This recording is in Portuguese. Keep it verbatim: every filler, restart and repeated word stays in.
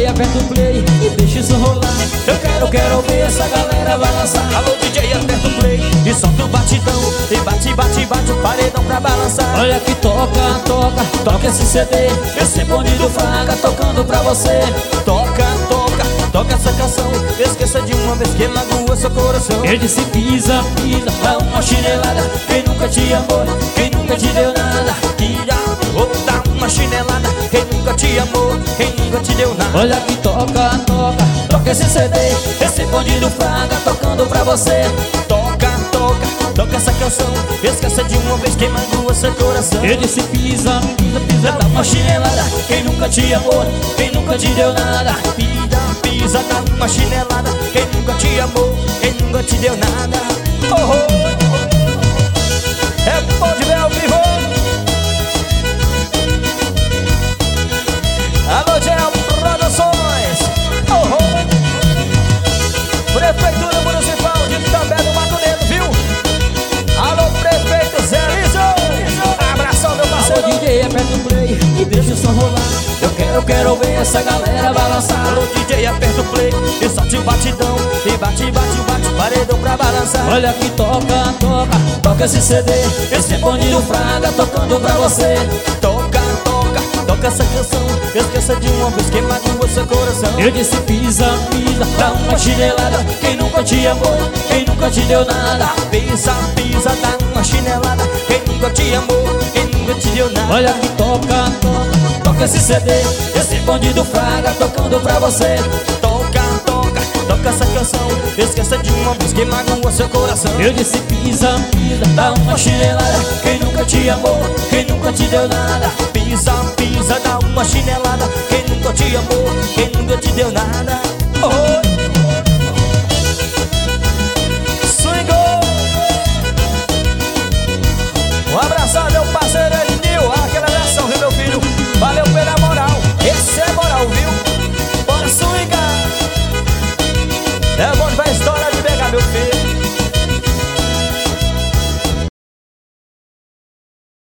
J, aperta o play e deixa isso rolar. Eu quero, quero ver essa galera balançar. Alô D J, aperta o play e solta o batidão. E bate, bate, bate o paredão pra balançar. Olha que toca, toca, toca esse C D. Esse bonde do Fraga tocando pra você. Toca, toca, toca essa canção. Esqueça de uma vez que magoa seu coração. Eu disse pisa, pisa, dá uma chinelada. Quem nunca te amou, quem nunca te deu nada. Tira ou dá uma chinelada. Quem nunca te amou, quem nunca te deu nada. Olha que toca, toca, toca esse C D. Esse bonde do Fraga tocando pra você. Toca, toca, toca essa canção. Esqueça de uma vez que magoa seu coração. Eu disse pisa, pisa, pisa, dá uma chinelada. Quem nunca te amou, quem nunca te deu nada. Pisa, pisa, dá uma chinelada. Quem nunca te amou, quem nunca te deu nada. Oh, oh, oh. É bom de ver ao vivo. Alô, Gel Produções. Oh, oh. Prefeitura Municipal de Itambé do Mato Negro, viu? Alô, prefeito Zé Liso. Abração, meu parceiro. Alô, D J, aperta o play e deixa o som rolar. Eu quero, quero ver essa galera balançar. Alô, D J, aperta o play e solte o batidão. E bate, bate, bate, paredão pra balançar. Olha que toca, toca, toca esse C D. Esse bonde do Fraga tocando pra você. Toca, toca, toca essa canção. Esqueça de uma vez que magoa seu coração. Eu disse pisa, pisa, dá uma chinelada. Quem nunca te amou, quem nunca te deu nada. Pisa, pisa, dá uma chinelada. Quem nunca te amou, quem nunca te deu nada. Olha que toca, toca, toca esse C D. Esse bonde do Fraga tocando pra você. Toca, toca, toca essa canção. Esqueça de uma vez que magoa seu coração. Eu disse pisa, pisa, dá uma chinelada. Quem nunca te amou, quem nunca te deu nada. Pisa, pisa, dá uma chinelada. Quem nunca te amou, quem nunca te deu nada.